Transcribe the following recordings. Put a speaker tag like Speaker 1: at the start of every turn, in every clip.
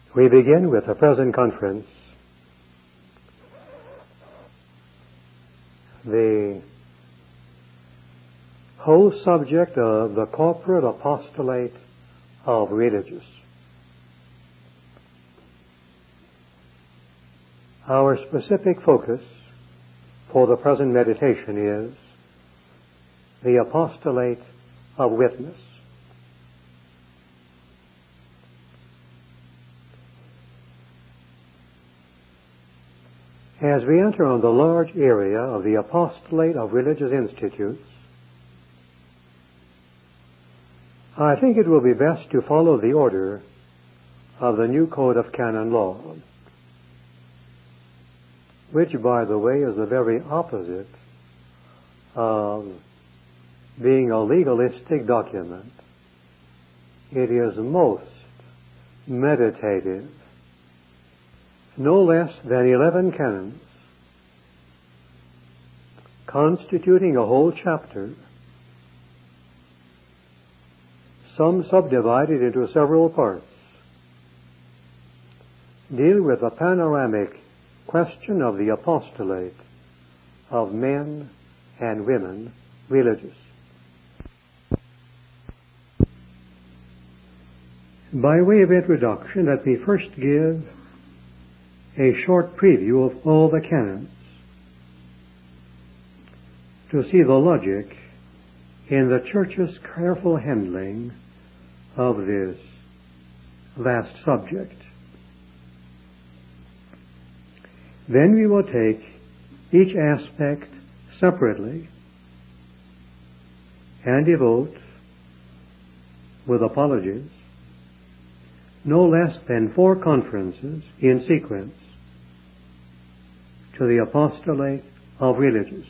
Speaker 1: We begin with the present conference, the whole subject of the corporate apostolate of religious. Our specific focus for the present meditation is the apostolate of witness. As we enter on the large area of the apostolate of religious institutes, I think it will be best to follow the order of the new Code of Canon Law, which, by the way, is the very opposite of being a legalistic document. It is most meditative. No less than 11 canons, constituting a whole chapter, some subdivided into several parts, deal with the panoramic question of the apostolate of men and women religious. By way of introduction, let me first give a short preview of all the canons to see the logic in the Church's careful handling of this vast subject. Then we will take each aspect separately and devote, with apologies, no less than 4 conferences in sequence to the apostolate of religious,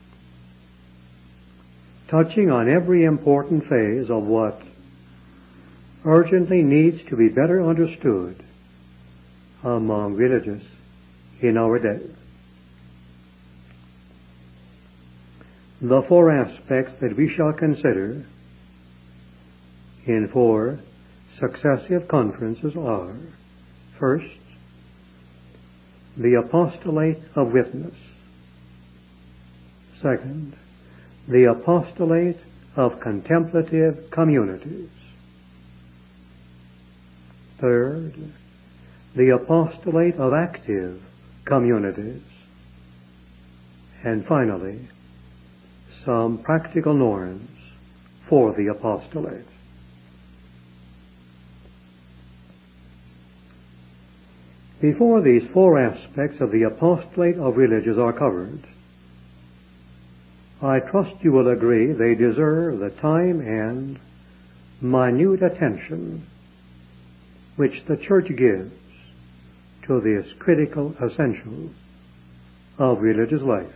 Speaker 1: touching on every important phase of what urgently needs to be better understood among religious in our day. The 4 aspects that we shall consider in 4 successive conferences are: first, the apostolate of witness; second, the apostolate of contemplative communities; third, the apostolate of active communities; and finally, some practical norms for the apostolate. Before these 4 aspects of the apostolate of religious are covered, I trust you will agree they deserve the time and minute attention which the Church gives to this critical essential of religious life.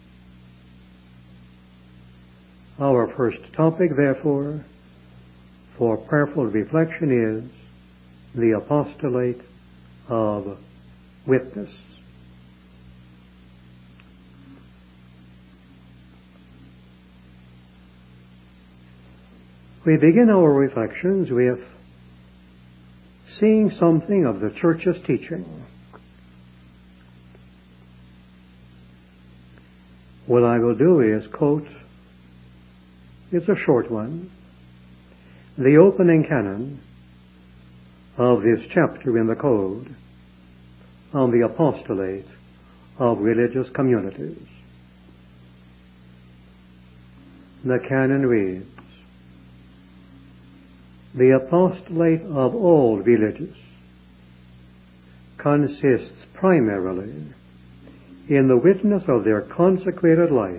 Speaker 1: Our first topic, therefore, for prayerful reflection is the apostolate of witness. We begin our reflections with seeing something of the Church's teaching. What I will do is quote, it's a short one, the opening canon of this chapter in the Code on the apostolate of religious communities. The canon reads, "The apostolate of all religious consists primarily in the witness of their consecrated life,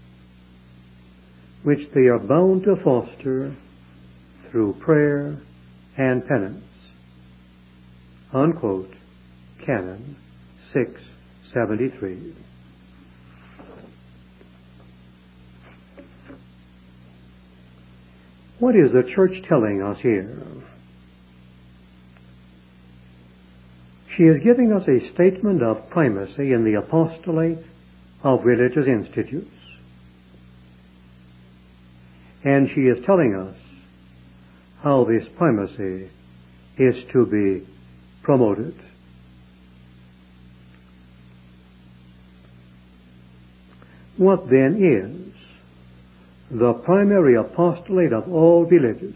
Speaker 1: which they are bound to foster through prayer and penance." Unquote, Canon 673. What is the Church telling us here? She is giving us a statement of primacy in the apostolate of religious institutes. And she is telling us how this primacy is to be promoted. What then is the primary apostolate of all religious?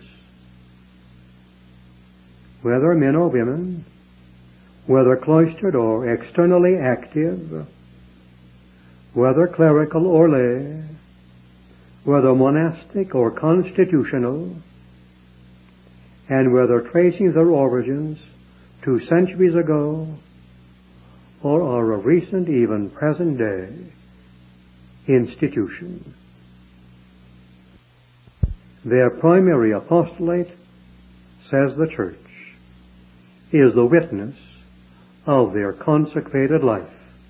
Speaker 1: Whether men or women, whether cloistered or externally active, whether clerical or lay, whether monastic or constitutional, and whether tracing their origins to centuries ago or are a recent, even present day institution. Their primary apostolate, says the Church, is the witness of their consecrated life.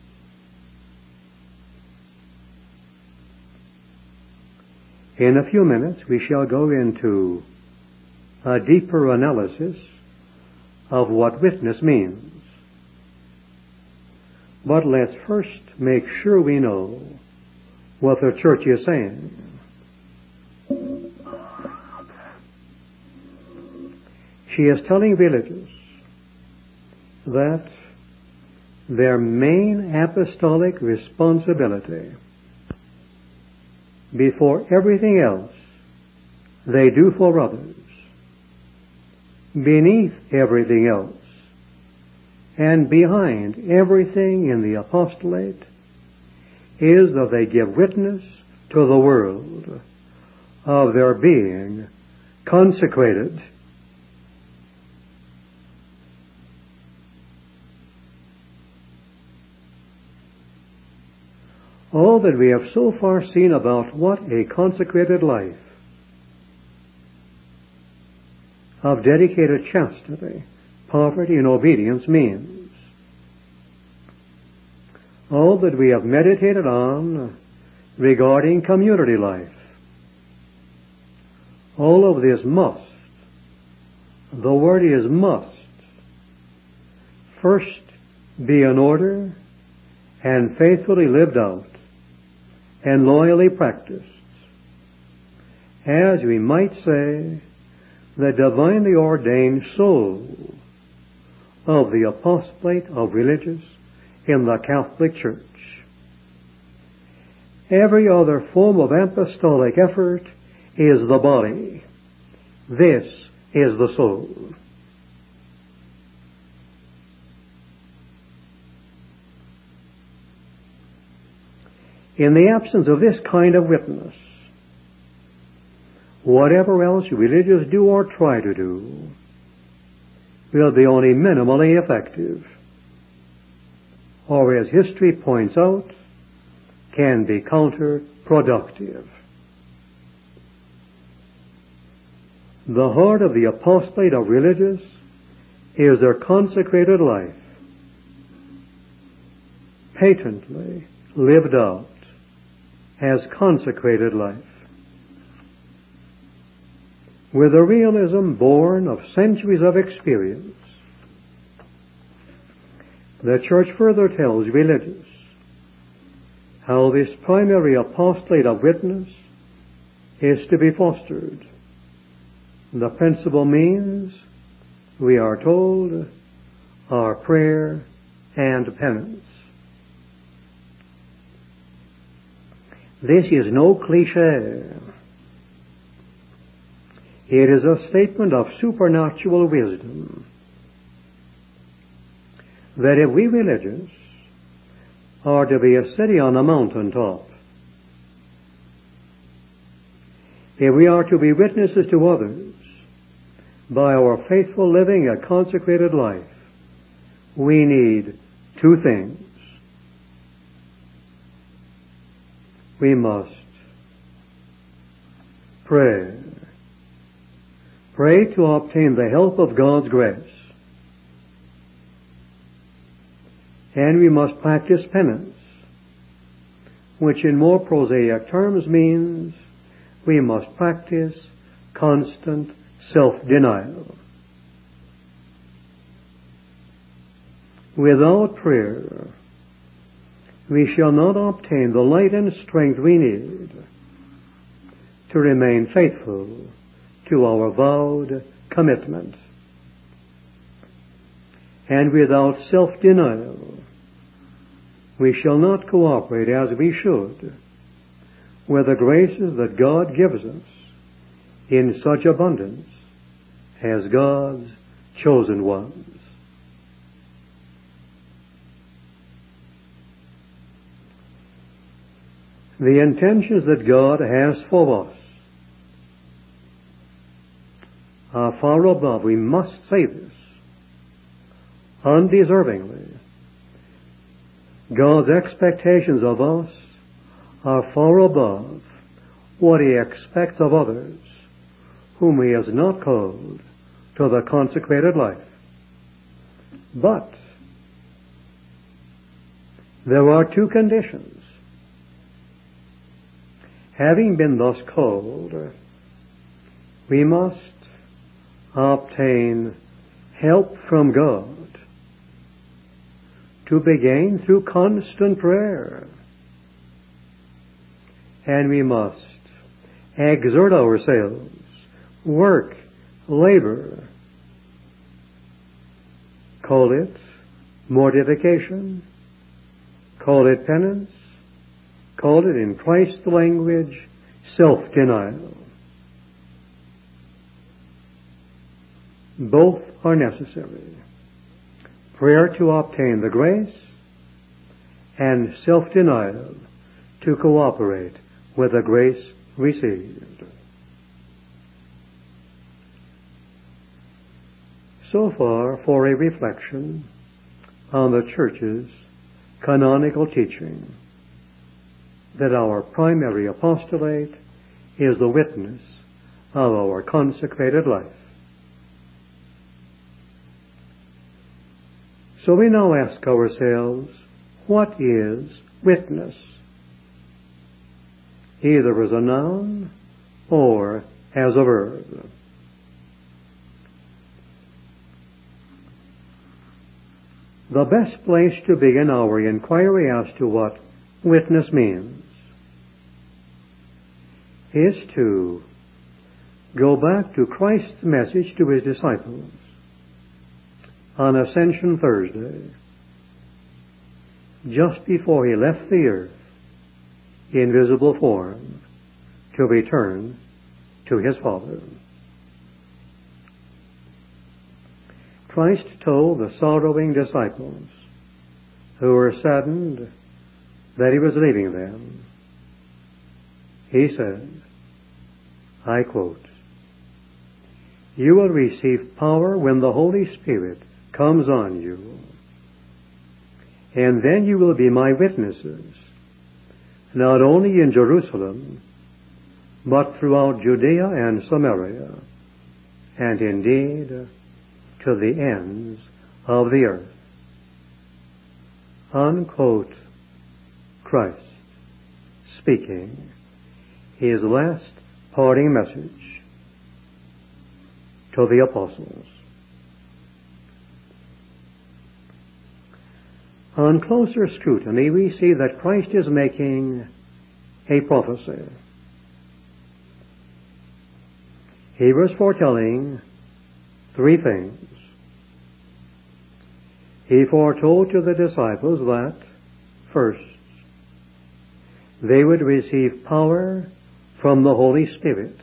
Speaker 1: In a few minutes we shall go into a deeper analysis of what witness means. But let's first make sure we know what the Church is saying. She is telling religious that their main apostolic responsibility, before everything else they do for others, beneath everything else, and behind everything in the apostolate, is that they give witness to the world of their being consecrated. All that we have so far seen about what a consecrated life of dedicated chastity, poverty, and obedience means, all that we have meditated on regarding community life, all of this must, the word is must, first be in order and faithfully lived out and loyally practiced, as we might say, the divinely ordained soul of the apostolate of religious in the Catholic Church. Every other form of apostolic effort is the body. This is the soul. In the absence of this kind of witness, whatever else religious do or try to do will be only minimally effective, or as history points out, can be counterproductive. The heart of the apostolate of religious is their consecrated life, patently lived out as consecrated life, with a realism born of centuries of experience. The Church further tells religious how this primary apostolate of witness is to be fostered. The principal means, we are told, are prayer and penance. This is no cliché. It is a statement of supernatural wisdom that if we religious are to be a city on a mountaintop, if we are to be witnesses to others by our faithful living a consecrated life, we need two things. We must pray. Pray to obtain the help of God's grace. And we must practice penance, which in more prosaic terms means we must practice constant self-denial. Without prayer, we shall not obtain the light and strength we need to remain faithful to our vowed commitment. and without self-denial, we shall not cooperate as we should with the graces that God gives us in such abundance as God's chosen ones. The intentions that God has for us are far above, we must say this, undeservingly. God's expectations of us are far above what He expects of others whom He has not called to the consecrated life. But there are two conditions. Having been thus called, we must obtain help from God to begin through constant prayer. And we must exert ourselves, work, labor, call it mortification, call it penance, call it in Christ's language, self-denial. Both are necessary. Prayer to obtain the grace, and self-denial to cooperate with the grace received. So far for a reflection on the Church's canonical teaching that our primary apostolate is the witness of our consecrated life. So we now ask ourselves, what is witness? Either as a noun or as a verb. The best place to begin our inquiry as to what witness means is to go back to Christ's message to His disciples on Ascension Thursday, just before He left the earth in visible form to return to His Father. Christ told the sorrowing disciples who were saddened that He was leaving them, He said, I quote, "You will receive power when the Holy Spirit comes on you, and then you will be my witnesses, not only in Jerusalem, but throughout Judea and Samaria, and indeed to the ends of the earth." Unquote. Christ speaking His last parting message to the apostles. On closer scrutiny, we see that Christ is making a prophecy. He was foretelling three things. He foretold to the disciples that, first, they would receive power from the Holy Spirit.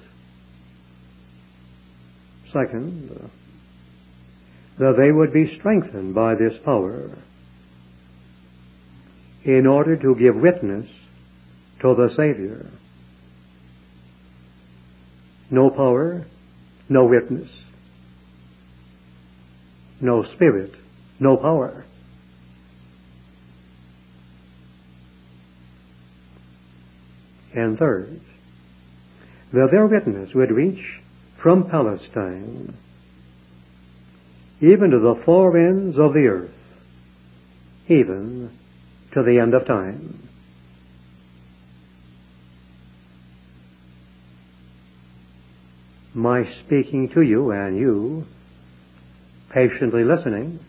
Speaker 1: Second, that they would be strengthened by this power in order to give witness to the Savior. No power, no witness. No Spirit, no power. And third, that their witness would reach from Palestine even to the four ends of the earth, even to the end of time. My speaking to you and you, patiently listening,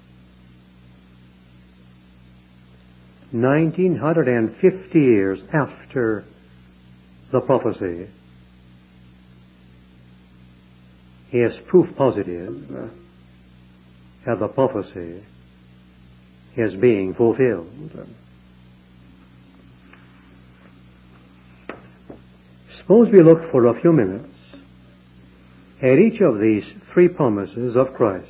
Speaker 1: 1950 years after the prophecy, is proof positive that the prophecy is being fulfilled. Suppose we look for a few minutes at each of these three promises of Christ.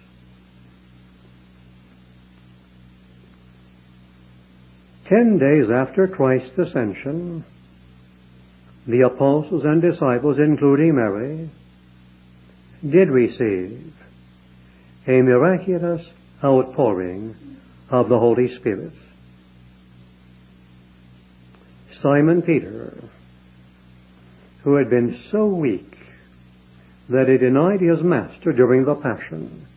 Speaker 1: 10 days after Christ's ascension, the apostles and disciples, including Mary, did receive a miraculous outpouring of the Holy Spirit. Simon Peter, who had been so weak that he denied his master during the Passion,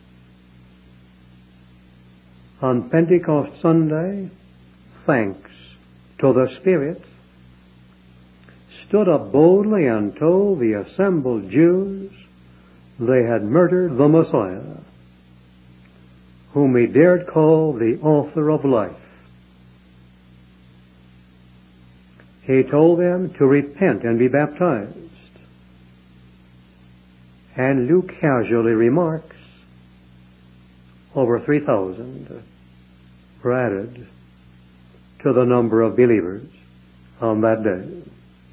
Speaker 1: on Pentecost Sunday, thanks to the Spirit, stood up boldly and told the assembled Jews they had murdered the Messiah, whom he dared call the author of life. He told them to repent and be baptized. And Luke casually remarks, over 3,000 were added to the number of believers on that day.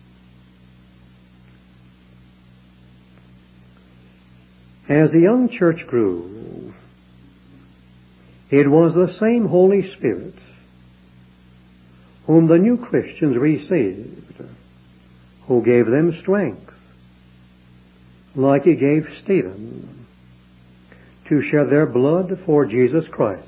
Speaker 1: As the young church grew, it was the same Holy Spirit whom the new Christians received, who gave them strength, like he gave Stephen, to shed their blood for Jesus Christ.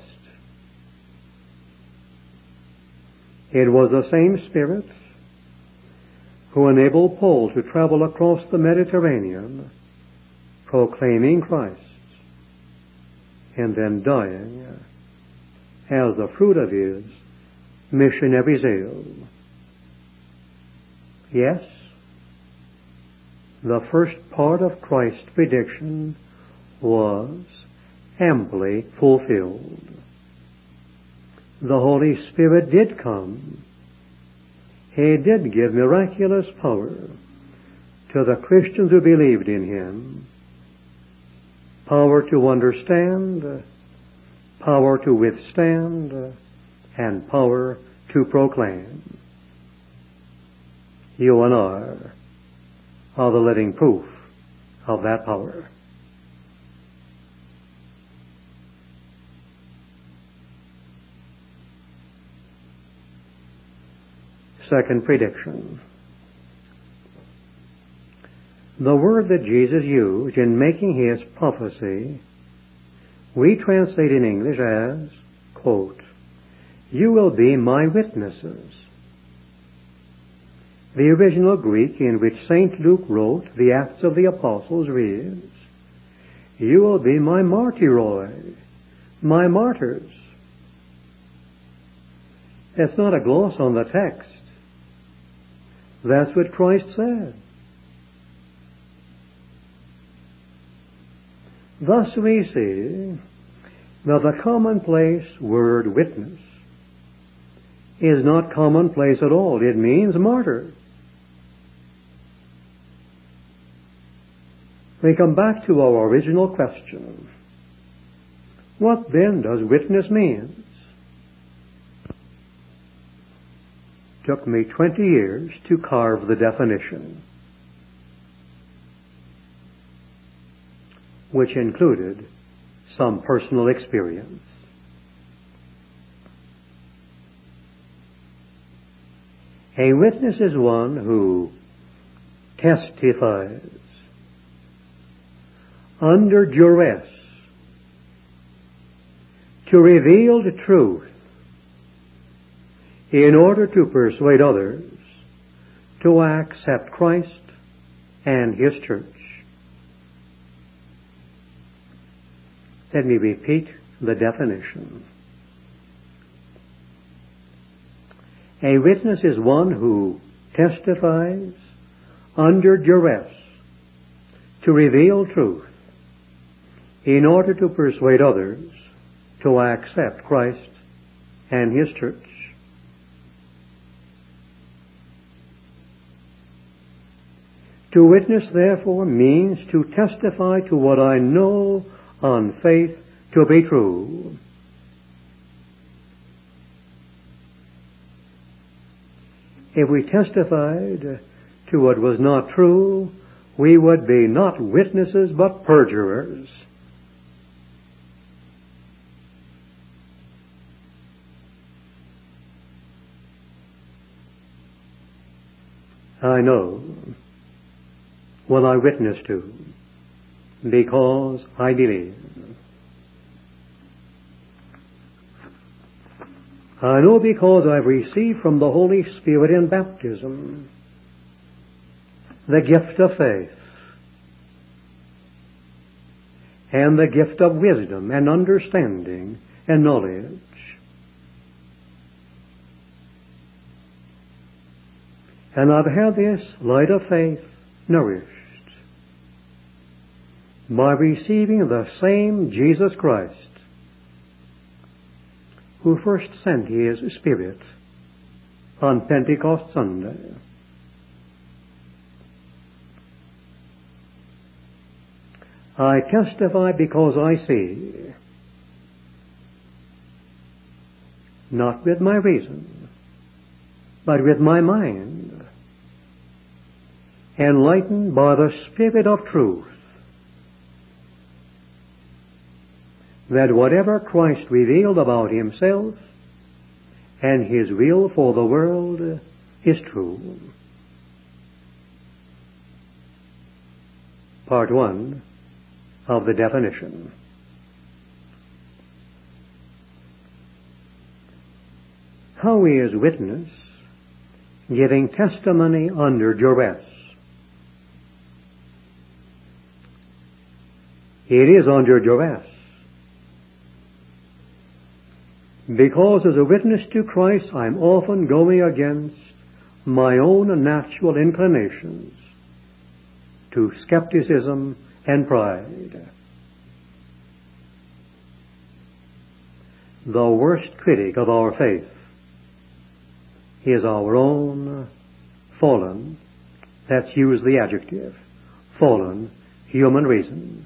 Speaker 1: It was the same Spirit who enabled Paul to travel across the Mediterranean, proclaiming Christ, and then dying as the fruit of his missionary zeal. Yes, the first part of Christ's prediction was amply fulfilled. The Holy Spirit did come. He did give miraculous power to the Christians who believed in him. Power to understand, power to withstand, and power to proclaim. You and I are the living proof of that power. Second prediction. The word that Jesus used in making his prophecy, we translate in English as, quote, "You will be my witnesses." The original Greek in which St. Luke wrote the Acts of the Apostles reads, "You will be my martyroi, my martyrs." It's not a gloss on the text. That's what Christ said. Thus we see that the commonplace word witness is not commonplace at all. It means martyr. We come back to our original question. What then does witness mean? Took me 20 years to carve the definition, which included some personal experience. A witness is one who testifies under duress to reveal the truth in order to persuade others to accept Christ and his church. Let me repeat the definition. A witness is one who testifies under duress to reveal truth in order to persuade others to accept Christ and his church. To witness, therefore, means to testify to what I know on faith to be true. If we testified to what was not true, we would be not witnesses but perjurers. I know what I witness to because I believe. I know because I've received from the Holy Spirit in baptism the gift of faith and the gift of wisdom and understanding and knowledge. And I've had this light of faith nourished by receiving the same Jesus Christ who first sent His Spirit on Pentecost Sunday. I testify because I see, not with my reason, but with my mind, enlightened by the Spirit of truth, that whatever Christ revealed about Himself and His will for the world is true. Part 1 of the definition. How is witness giving testimony under duress? It is under duress, because as a witness to Christ I'm often going against my own natural inclinations to skepticism and pride. The worst critic of our faith is our own fallen, let's use the adjective, fallen human reason.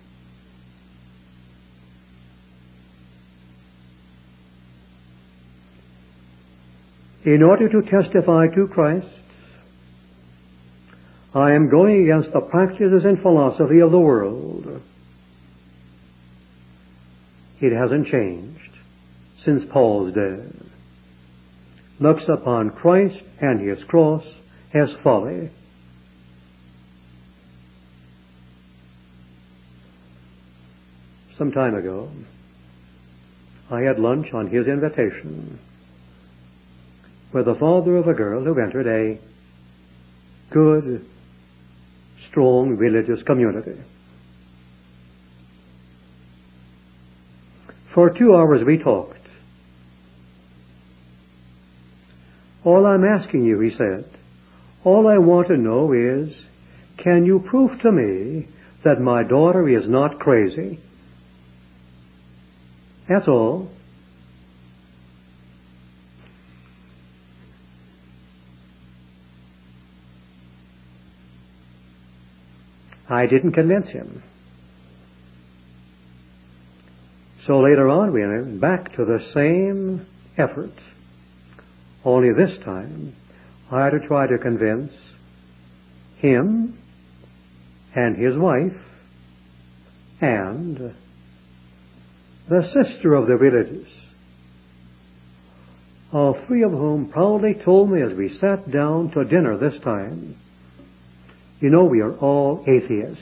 Speaker 1: In order to testify to Christ, I am going against the practices and philosophy of the world. It hasn't changed since Paul's day. Looks upon Christ and His cross as folly. Some time ago, I had lunch on his invitation with the father of a girl who entered a good, strong religious community. For 2 hours we talked. All I'm asking you, he said, all I want to know is, can you prove to me that my daughter is not crazy? That's all. I didn't convince him. So later on we went back to the same effort. Only this time I had to try to convince him and his wife and the sister of the religious, all 3 of whom proudly told me as we sat down to dinner this time, you know, we are all atheists.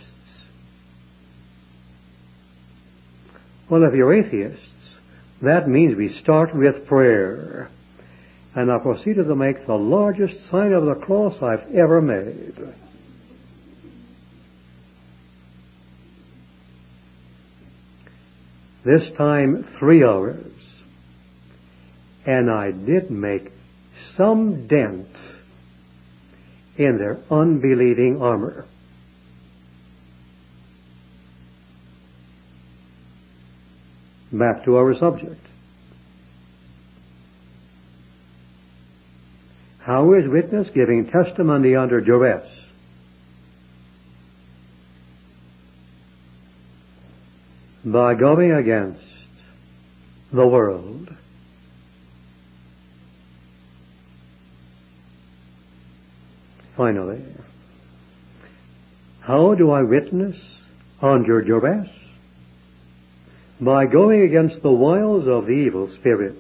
Speaker 1: Well, if you're atheists, that means we start with prayer. And I proceeded to make the largest sign of the cross I've ever made. This time 3 hours. And I did make some dent in their unbelieving armor. Back to our subject. How is witness giving testimony under duress? By going against the world. Finally, how do I witness under duress? By going against the wiles of the evil spirit,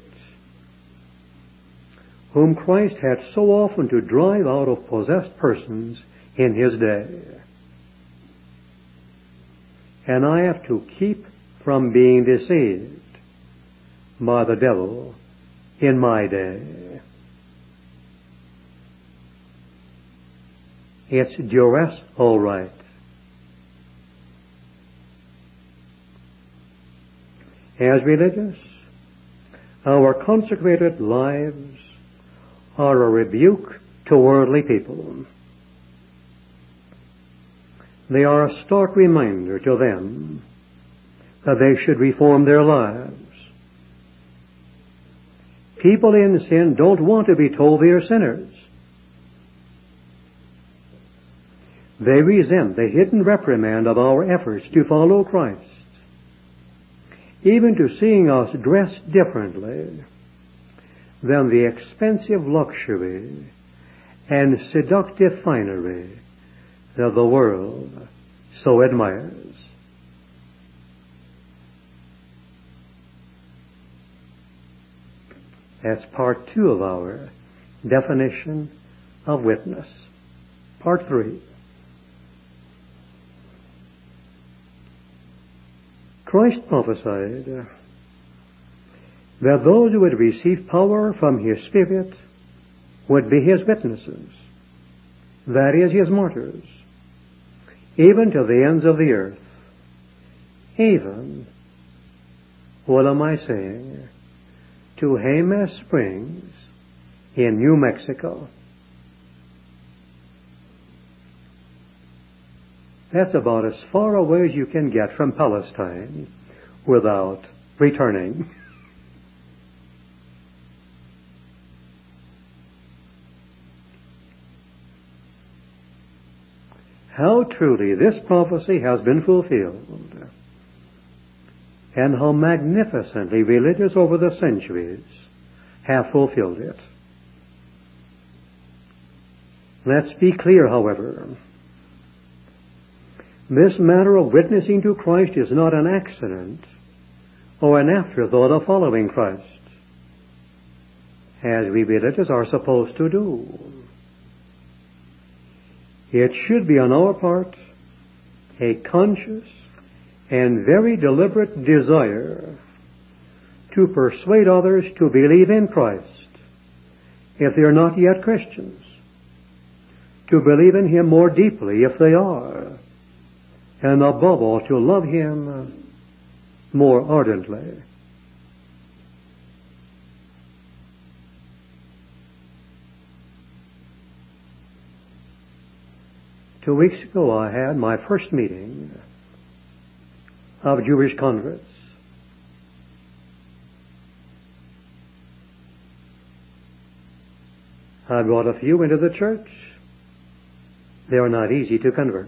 Speaker 1: whom Christ had so often to drive out of possessed persons in his day. And I have to keep from being deceived by the devil in my day. It's duress, all right. As religious, our consecrated lives are a rebuke to worldly people. They are a stark reminder to them that they should reform their lives. People in sin don't want to be told they are sinners. They resent the hidden reprimand of our efforts to follow Christ, even to seeing us dressed differently than the expensive luxury and seductive finery that the world so admires. That's part 2 of our definition of witness. Part 3. Christ prophesied that those who would receive power from his Spirit would be his witnesses, that is, his martyrs, even to the ends of the earth, even, what am I saying, to Jemez Springs in New Mexico. That's about as far away as you can get from Palestine without returning. How truly this prophecy has been fulfilled, and how magnificently religious over the centuries have fulfilled it. Let's be clear, however. This matter of witnessing to Christ is not an accident or an afterthought of following Christ, as we religious are supposed to do. It should be on our part a conscious and very deliberate desire to persuade others to believe in Christ if they are not yet Christians, to believe in him more deeply if they are, and above all to love him more ardently. Two weeks ago I had my first meeting of Jewish converts. I brought a few into the church. They are not easy to convert.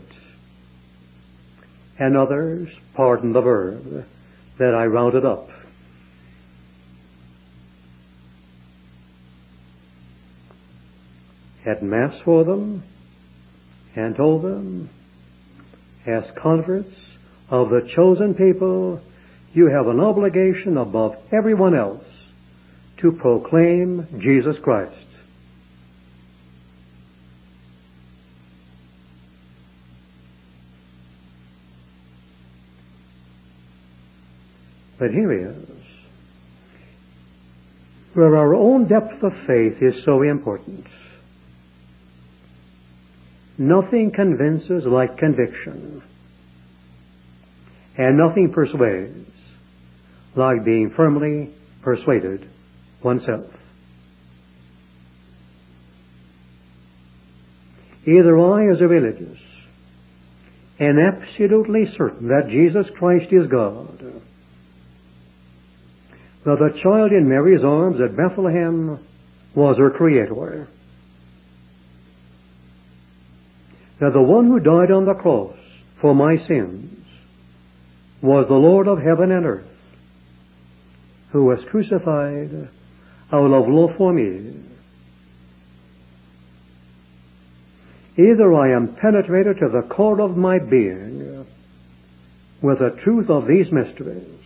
Speaker 1: And others, pardon the verb, that I rounded up. Had Mass for them and told them, as converts of the chosen people, you have an obligation above everyone else to proclaim Jesus Christ. But here he is, where our own depth of faith is so important. Nothing convinces like conviction, and nothing persuades like being firmly persuaded oneself. Either I, as a religious, am absolutely certain that Jesus Christ is God, that the child in Mary's arms at Bethlehem was her Creator, that the one who died on the cross for my sins was the Lord of heaven and earth, who was crucified out of love for me. either I am penetrated to the core of my being with the truth of these mysteries,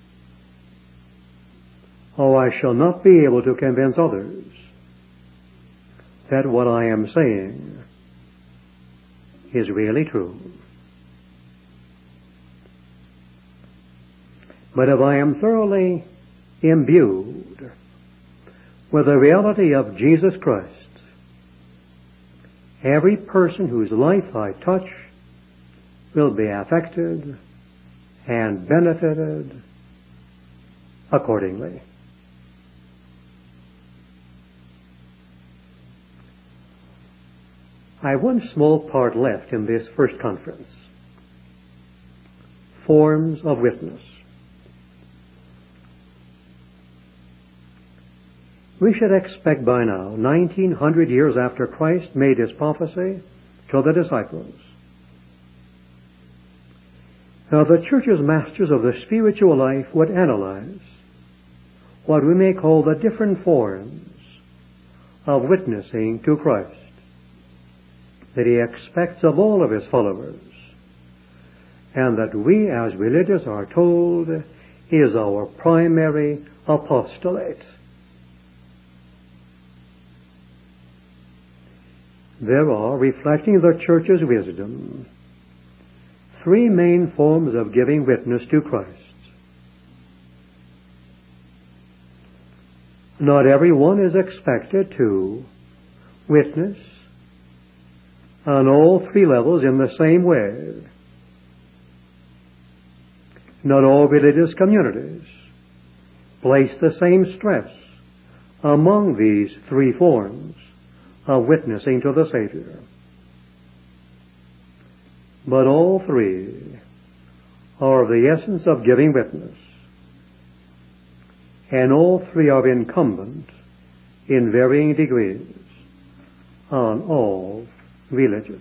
Speaker 1: or I shall not be able to convince others that what I am saying is really true. But if I am thoroughly imbued with the reality of Jesus Christ, every person whose life I touch will be affected and benefited accordingly. I have one small part left in this first conference. Forms of witness. We should expect by now, 1900 years after Christ made his prophecy to the disciples, now the church's masters of the spiritual life would analyze what we may call the different forms of witnessing to Christ that he expects of all of his followers, and that we as religious are told is our primary apostolate. There are, reflecting the church's wisdom, three main forms of giving witness to Christ. Not everyone is expected to witness on all three levels in the same way. Not all religious communities place the same stress among these three forms of witnessing to the Savior. But all three are the essence of giving witness, and all three are incumbent in varying degrees on all religious.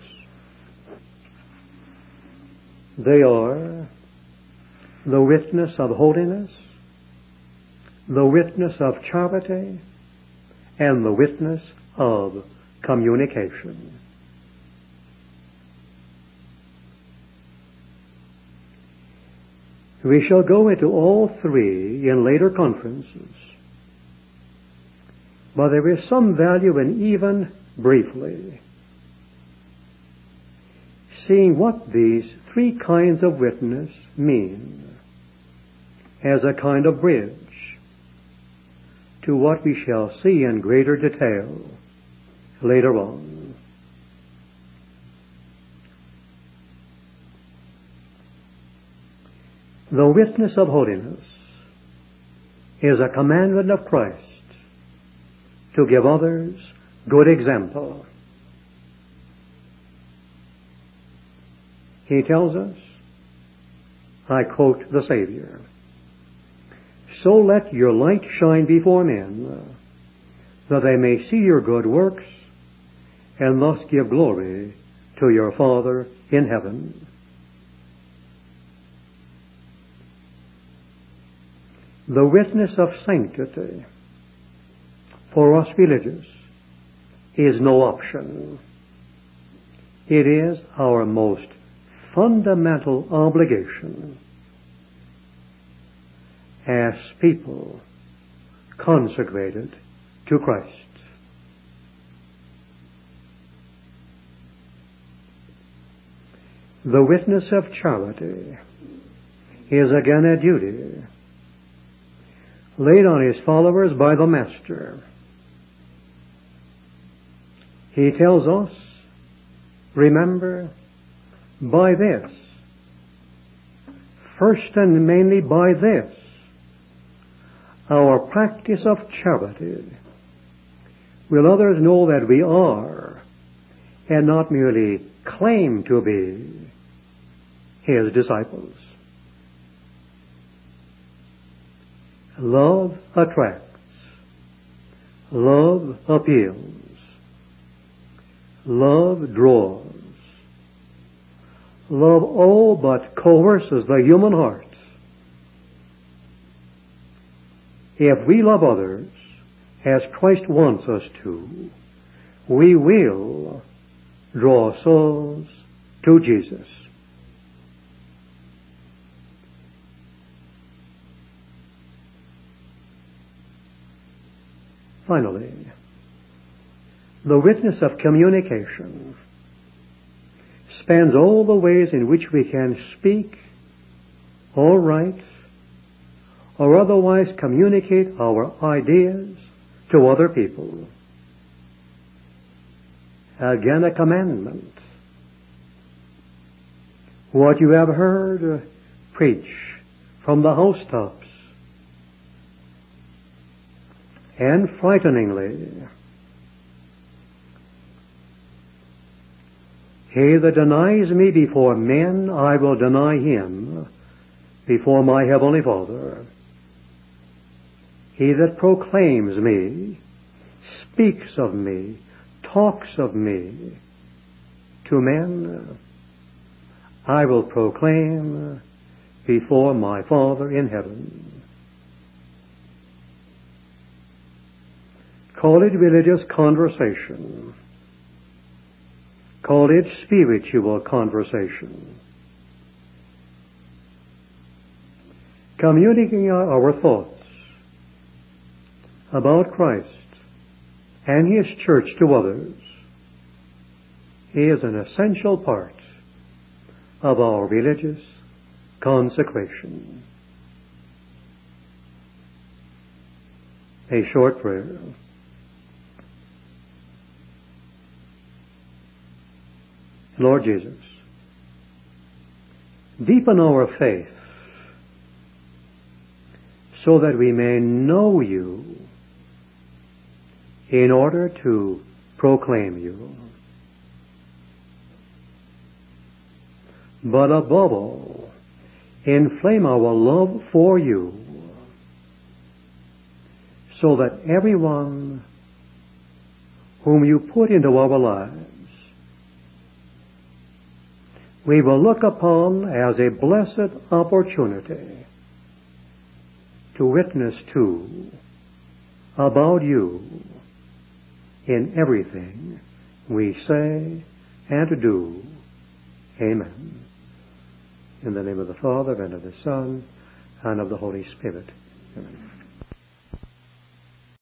Speaker 1: They are the witness of holiness, the witness of charity, and the witness of communication. We shall go into all three in later conferences, but there is some value in even briefly seeing what these three kinds of witness mean as a kind of bridge to what we shall see in greater detail later on. The witness of holiness is a commandment of Christ to give others good example. He tells us, I quote the Savior, "So let your light shine before men, that they may see your good works, and thus give glory to your Father in heaven." The witness of sanctity for us religious is no option. It is our most fundamental obligation as people consecrated to Christ. The witness of charity is again a duty laid on his followers by the Master. He tells us, remember, by this, first and mainly by this, our practice of charity, will others know that we are, and not merely claim to be, his disciples. Love attracts. Love appeals. Love draws. Love all but coerces the human heart. If we love others as Christ wants us to, we will draw souls to Jesus. Finally, the witness of communication spans all the ways in which we can speak or write or otherwise communicate our ideas to other people. Again, a commandment. What you have heard, preach from the housetops. And frighteningly, he that denies me before men, I will deny him before my heavenly Father. He that proclaims me, speaks of me, talks of me to men, I will proclaim before my Father in heaven. Call it religious conversation. Call it spiritual conversation. Communicating our thoughts about Christ and His church to others is an essential part of our religious consecration. A short prayer. Lord Jesus, deepen our faith so that we may know you in order to proclaim you. But above all, inflame our love for you so that everyone whom you put into our lives we will look upon as a blessed opportunity to witness to about you in everything we say and do. Amen. In the name of the Father, and of the Son, and of the Holy Spirit. Amen.